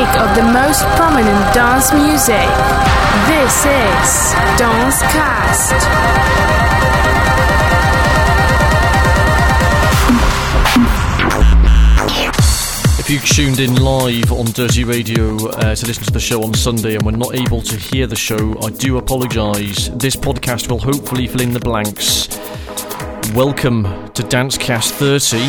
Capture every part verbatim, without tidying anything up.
of the most prominent dance music. This is Dancecast. If you tuned in live on Dirty Radio uh, to listen to the show on Sunday and were not able to hear the show, I do apologise. This podcast will hopefully fill in the blanks. Welcome to Dancecast thirty.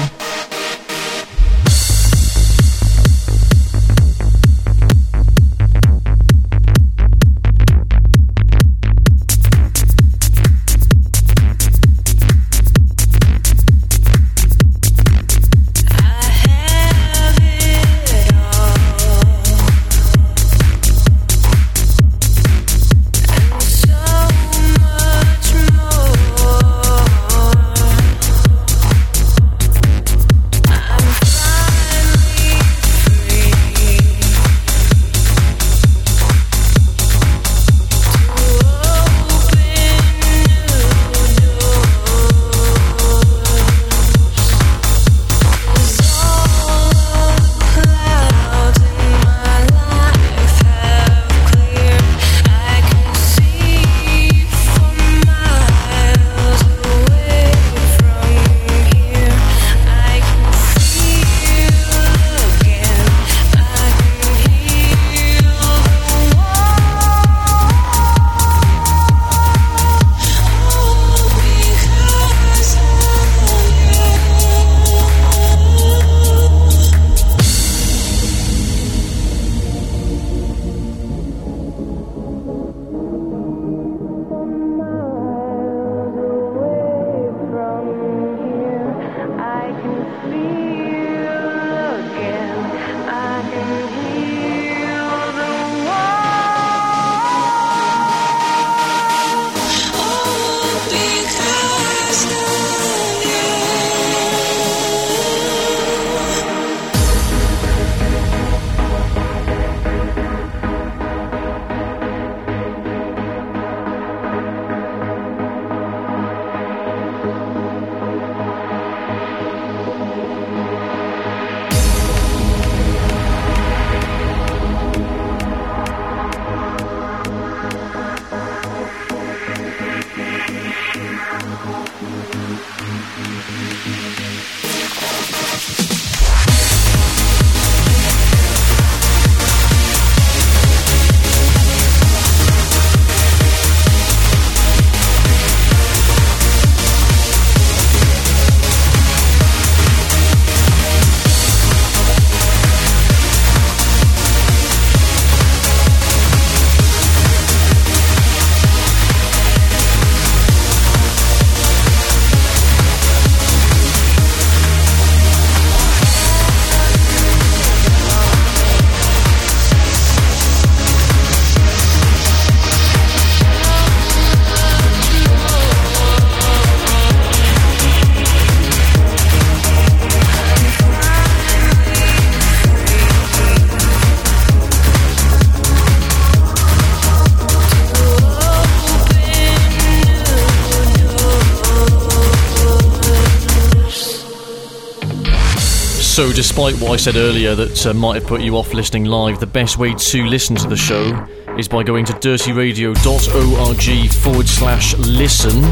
So despite what I said earlier that uh, might have put you off listening live, the best way to listen to the show is by going to dirtyradio.org forward slash listen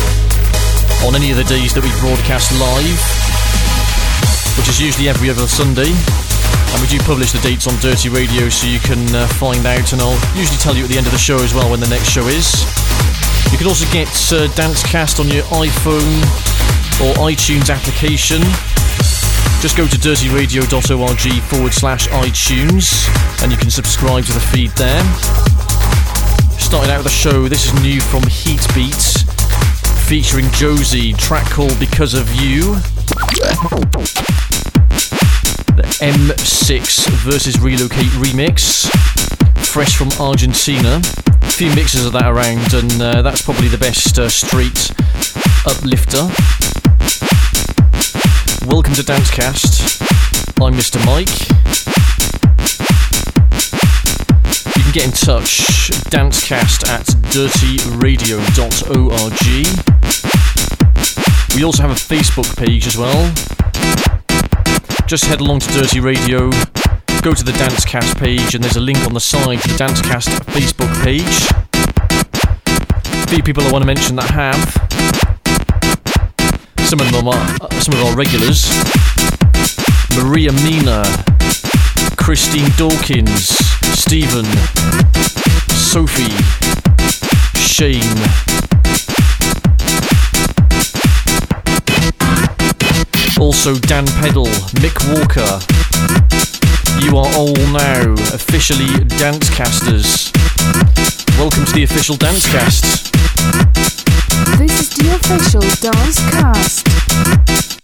on any of the days that we broadcast live, which is usually every other Sunday. And we do publish the dates on Dirty Radio, so you can uh, find out, and I'll usually tell you at the end of the show as well when the next show is. You can also get uh, Dancecast on your iPhone or iTunes application. Just go to dirtyradio.org forward slash iTunes and you can subscribe to the feed there. Starting out with the show, this is new from Heatbeat, featuring Josie, track called Because of You. The M six versus Relocate remix, fresh from Argentina. A few mixes of that around, and uh, that's probably the best uh, street uplifter. Welcome to Dancecast. I'm Mister Mike. You can get in touch, dancecast at dirtyradio dot org. We also have a Facebook page as well. Just head along to Dirty Radio, go to the Dancecast page and there's a link on the side to the Dancecast Facebook page. A few people I want to mention that have. Some of them are uh, some of our regulars. Maria Mina, Christine Dawkins, Stephen, Sophie, Shane. Also Dan Peddle, Mick Walker. You are all now officially Dancecasters. Welcome to the official Dancecast. This is the official Dancecast.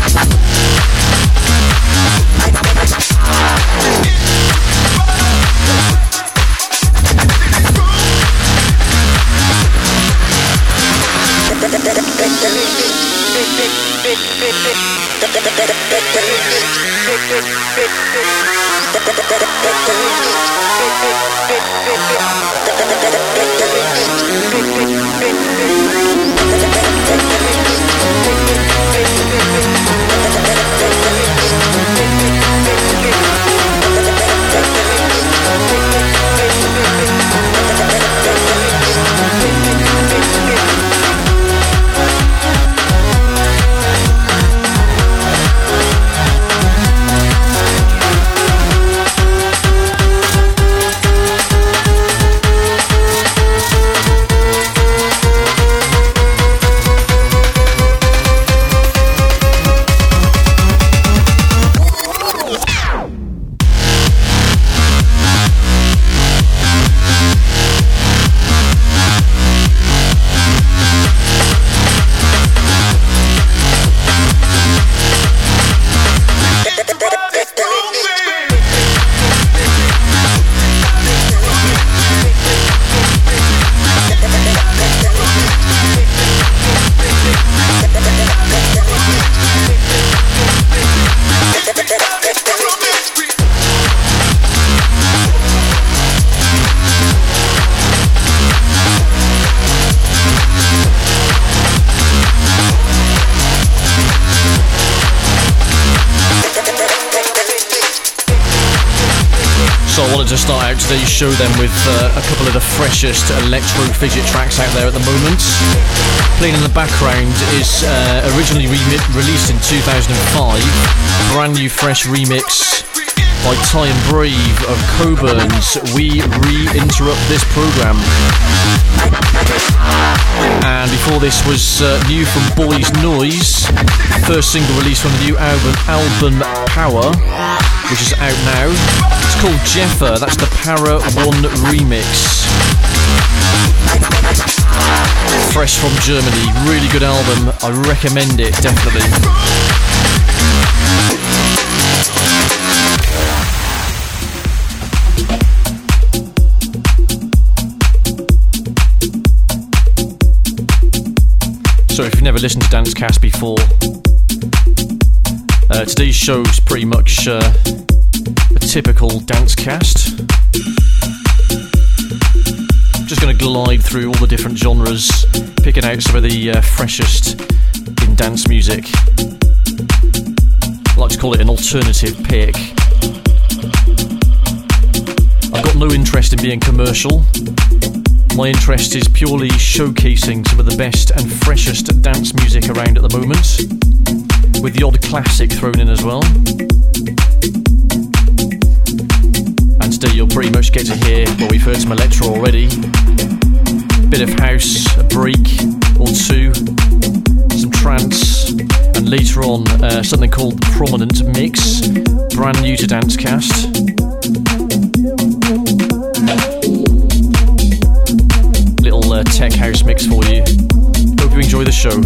To start out today's show then with uh, a couple of the freshest electro fidget tracks out there at the moment. Playing in the background is uh, originally re- released in two thousand five, brand new fresh remix by Ty and Brave of Coburn's We Re-Interrupt This Program. And before this was uh, new from Boys Noise, first single released from the new album, album Power, which is out now. It's called Jeffer, that's the Para one remix. Fresh from Germany, really good album, I recommend it, definitely. So if you've never listened to Dancecast before, uh, today's show's pretty much uh, a typical Dancecast. Just going to glide through all the different genres, picking out some of the uh, freshest in dance music. I like to call it an alternative pick. I've got no interest in being commercial. My interest is purely showcasing some of the best and freshest dance music around at the moment, with the odd classic thrown in as well. And today you'll pretty much get to hear, well, we've heard some electro already, bit of house, a break or two, some trance, and later on uh, something called the Prominent Mix, brand new to Dancecast. Little uh, tech house mix for you. Hope you enjoy the show.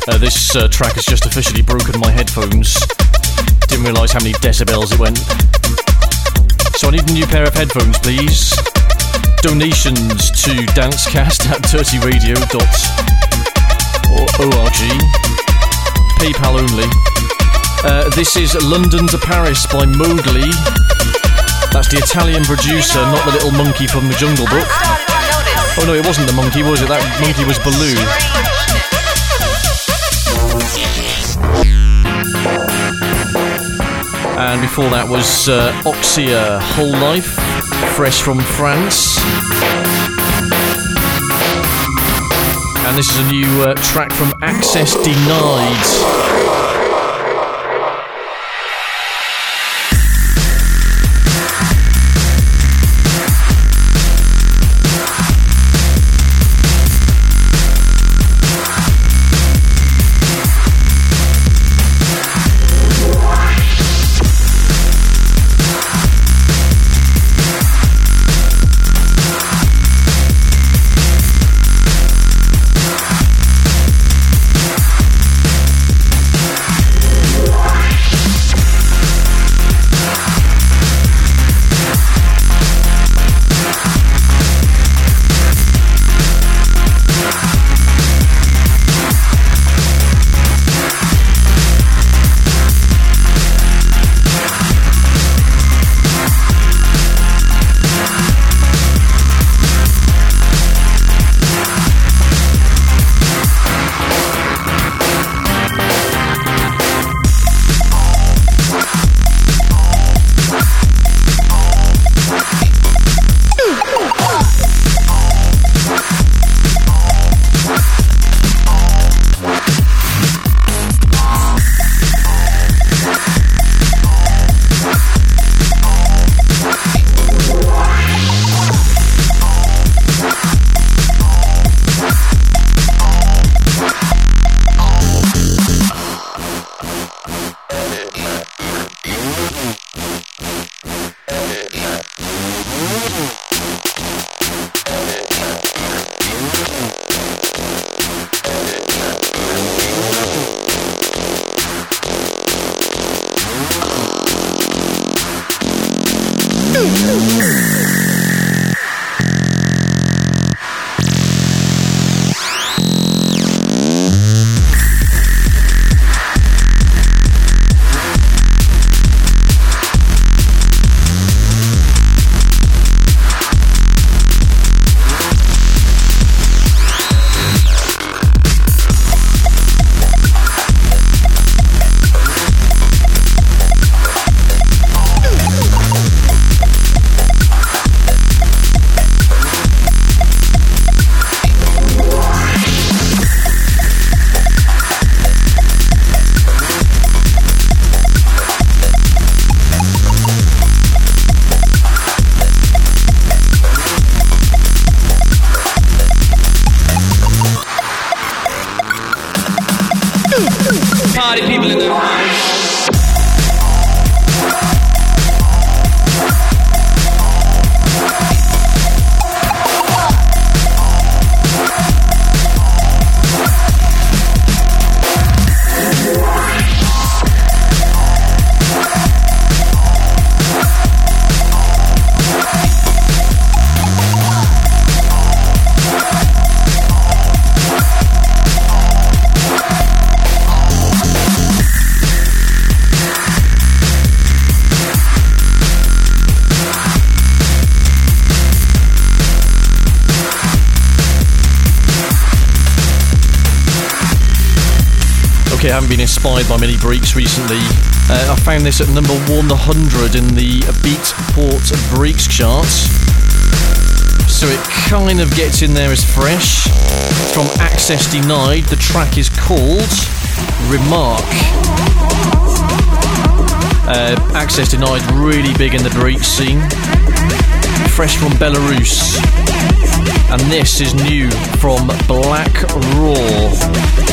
Uh, this uh, track has just officially broken my headphones. Didn't realise how many decibels it went. So I need a new pair of headphones, please. Donations to dancecast at dirty radio dot org. PayPal only. Uh, this is London to Paris by Mowgli. That's the Italian producer, not the little monkey from the Jungle Book. Oh no, it wasn't the monkey, was it? That monkey was Baloo. And before that was uh, Oxia, Whole Life, fresh from France. And this is a new uh, track from Access Denied. I haven't been inspired by many breaks recently. Uh, I found this at number one hundred in the Beatport Breaks charts. So it kind of gets in there as fresh. It's from Access Denied. The track is called Remark. Uh, Access Denied, really big in the break scene. Fresh from Belarus. And this is new from Black Raw.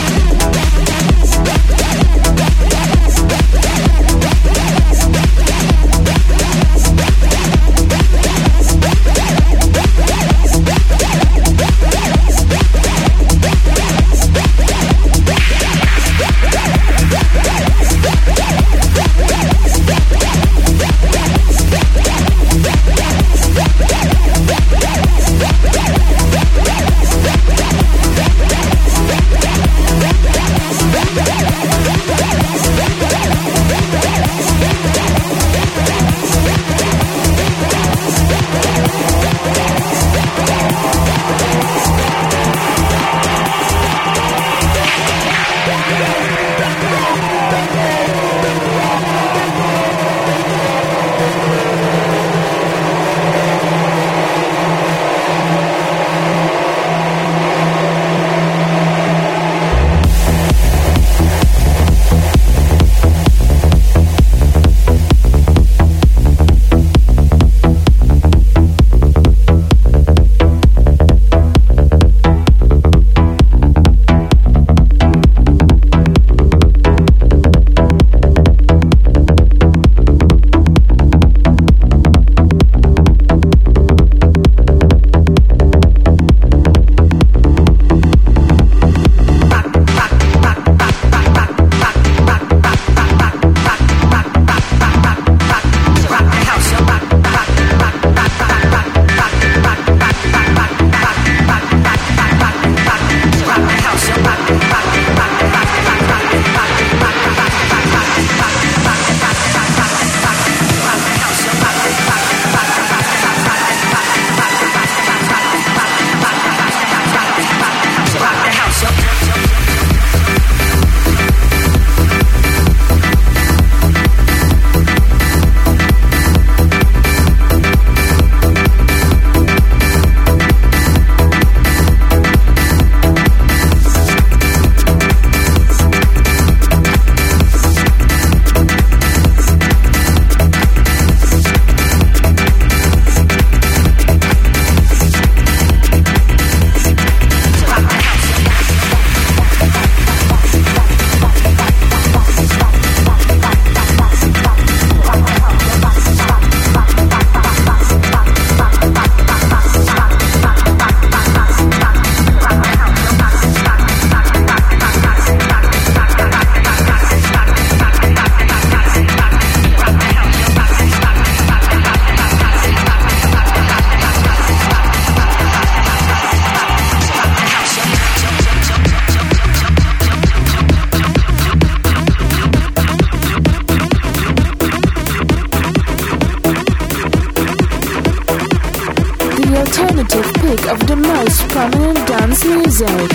prominent dance music.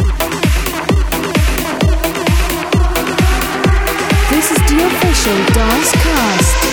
This is the official Dance Cast.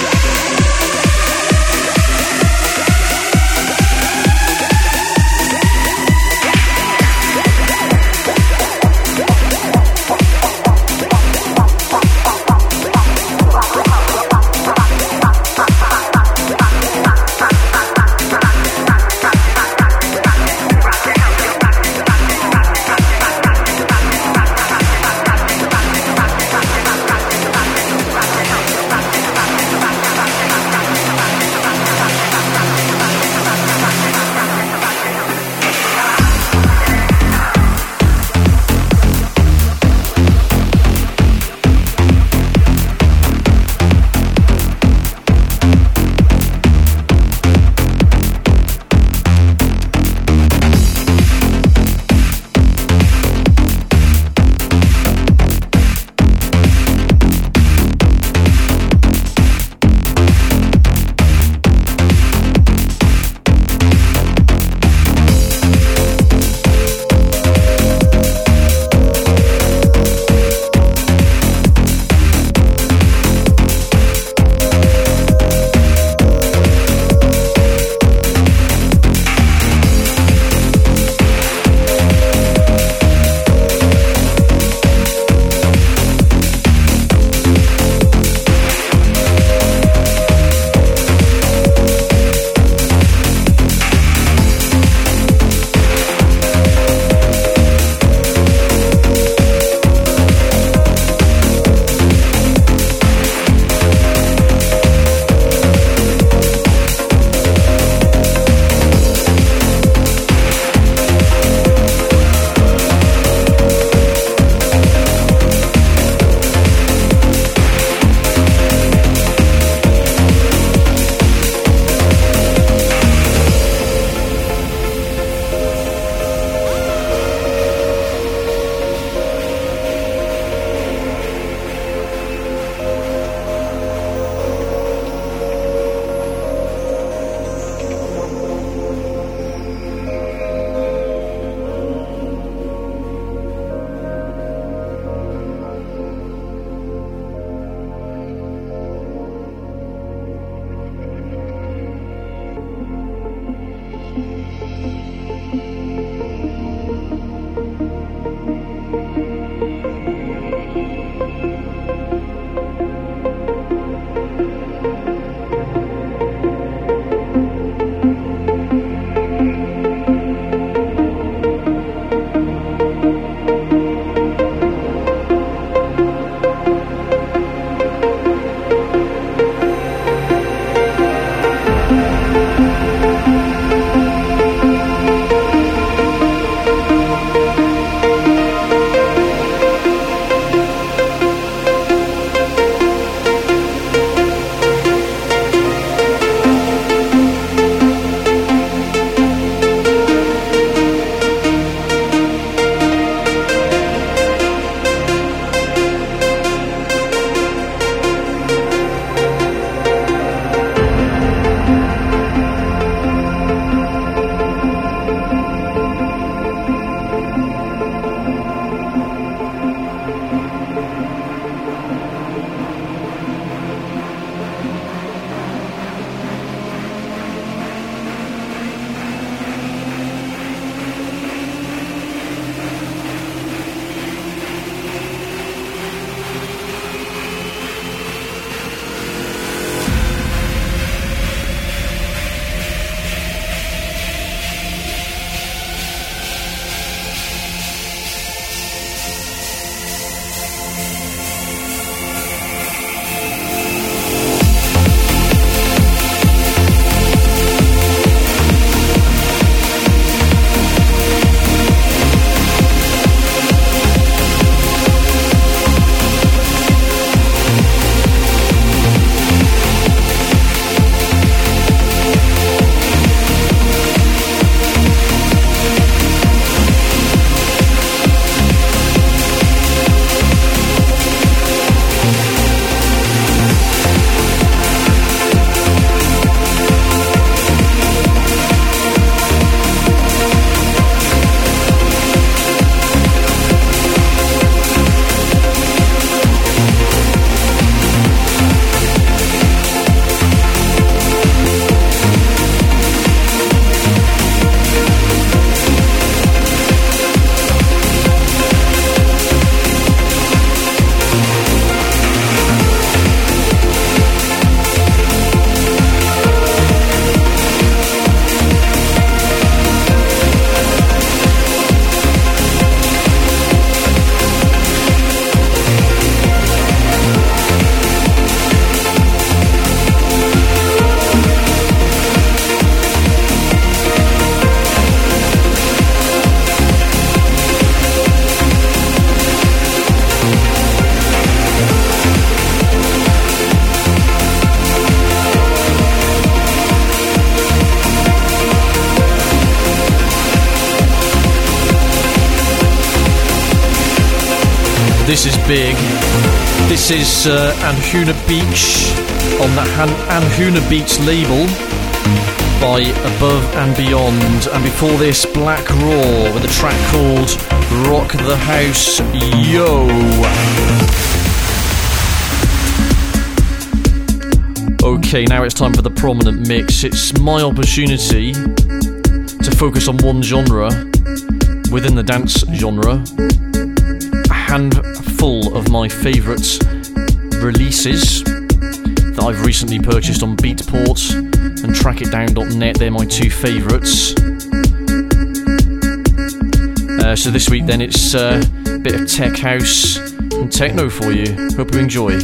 This is big. This is uh, Anhuna Beach on the Han- Anhuna Beach label by Above and Beyond. And before this, Black Raw with a track called Rock the House Yo. Okay, now it's time for the prominent mix. It's my opportunity to focus on one genre within the dance genre. A handful of my favourite releases that I've recently purchased on Beatport and track it down dot net. They're my two favourites. Uh, so this week then it's uh, a bit of tech house and techno for you. Hope you enjoy.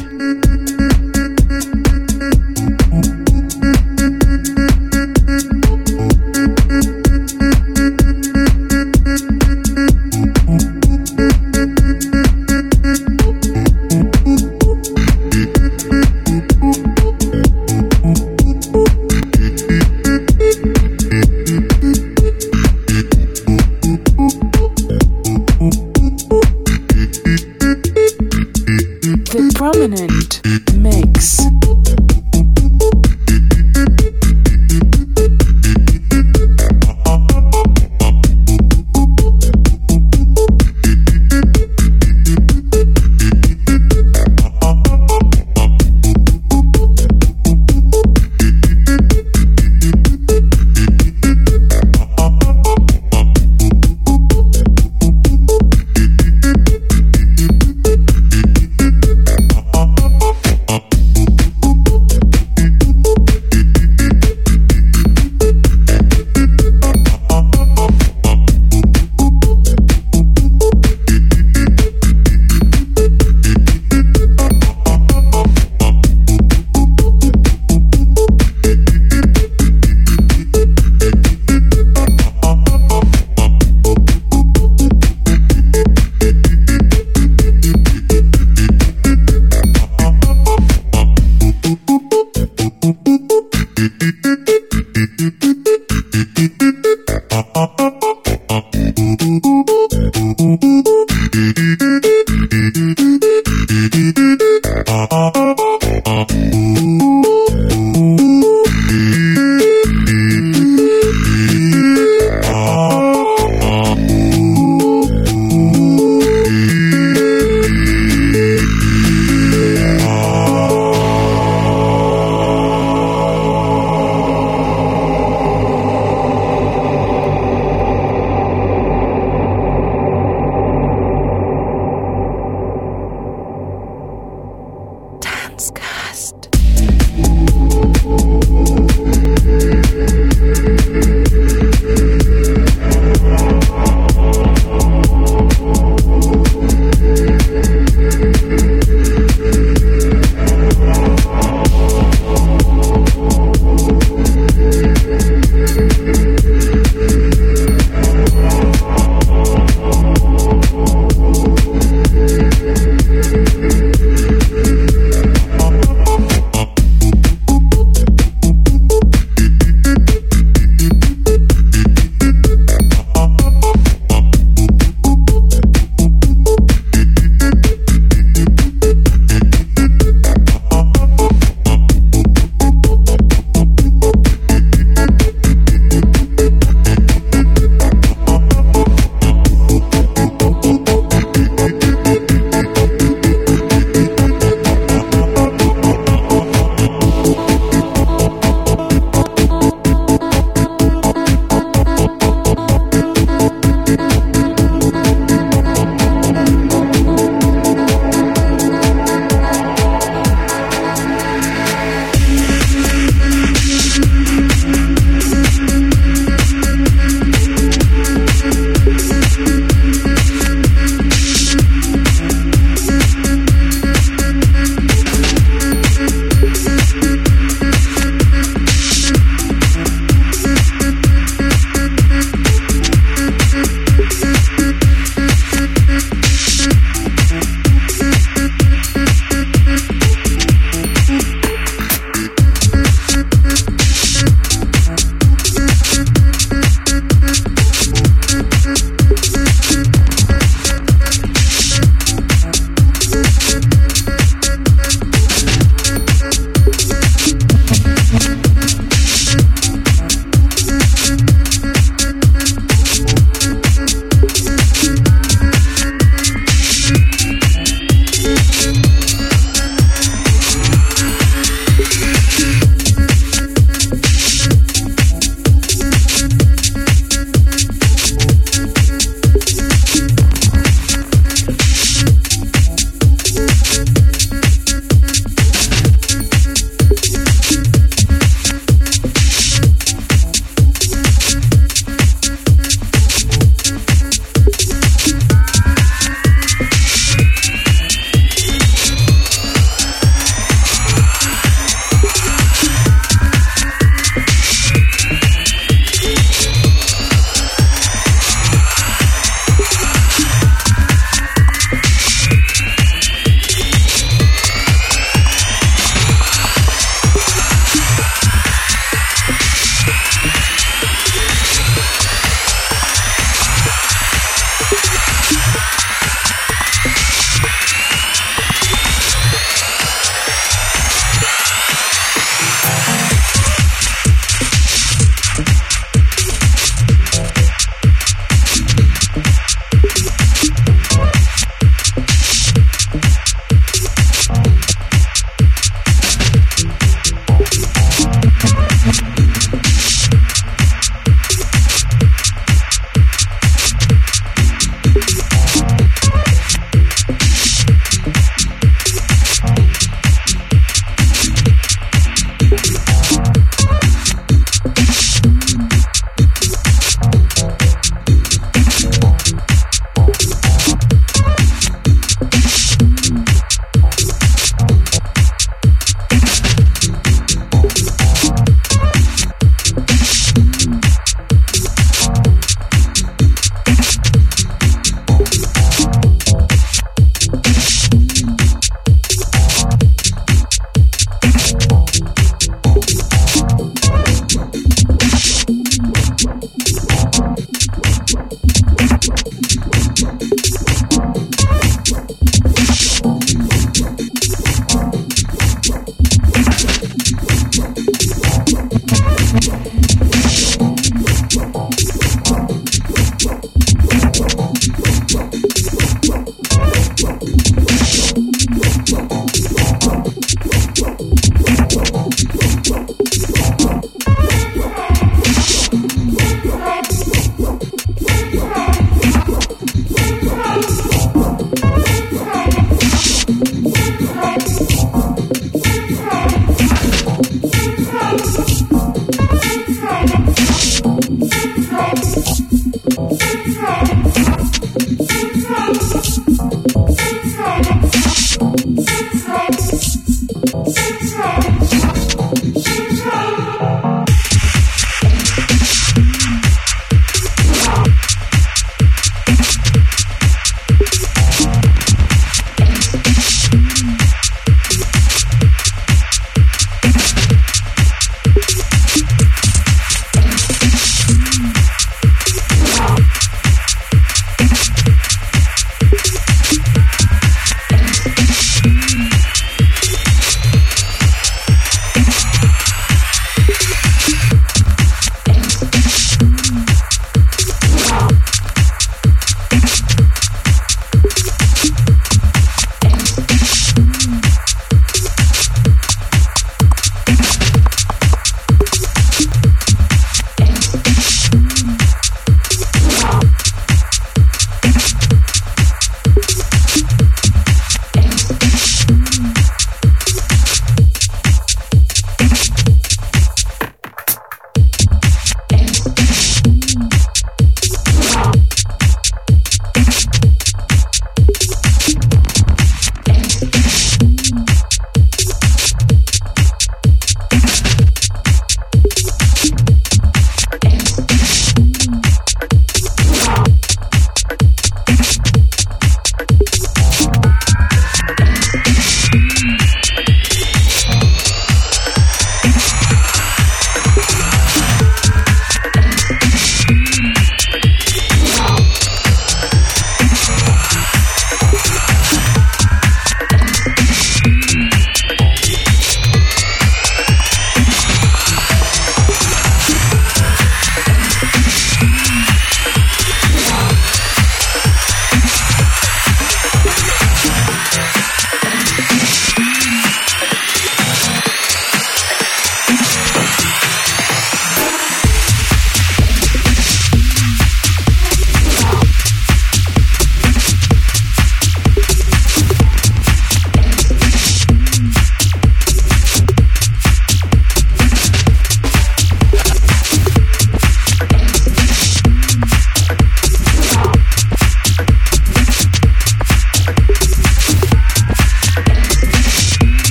Prominent mix.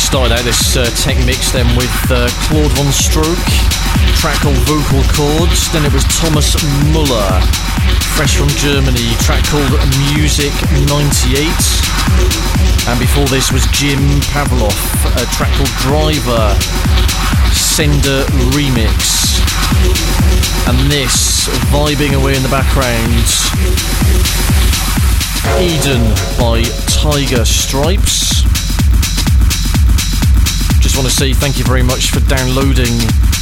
Started out this uh, tech mix then with uh, Claude Von Stroke, track called Vocal Chords. Then it was Thomas Muller, fresh from Germany, track called Music ninety-eight. And before this was Jim Pavlov, a track called Driver, Sender Remix. And this, vibing away in the background, Eden by Tiger Stripes. Just want to say thank you very much for downloading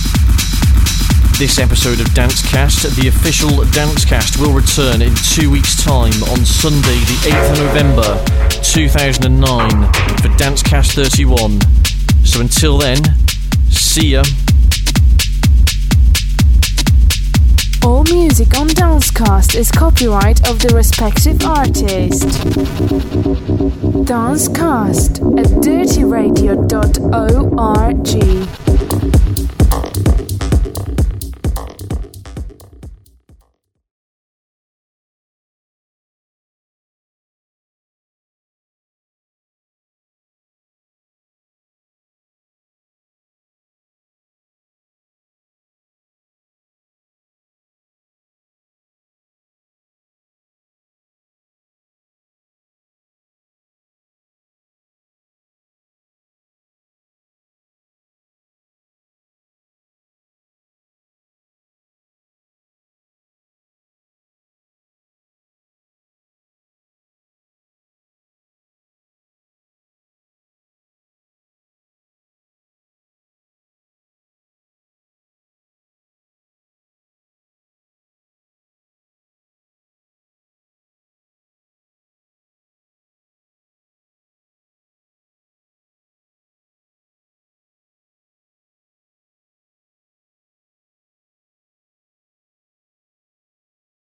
this episode of Dancecast. The official Dancecast will return in two weeks' time on Sunday, the eighth of November two thousand nine, for Dancecast thirty-one. So until then, see ya. All music on Dancecast is copyright of the respective artist. Dancecast at dirty radio dot org.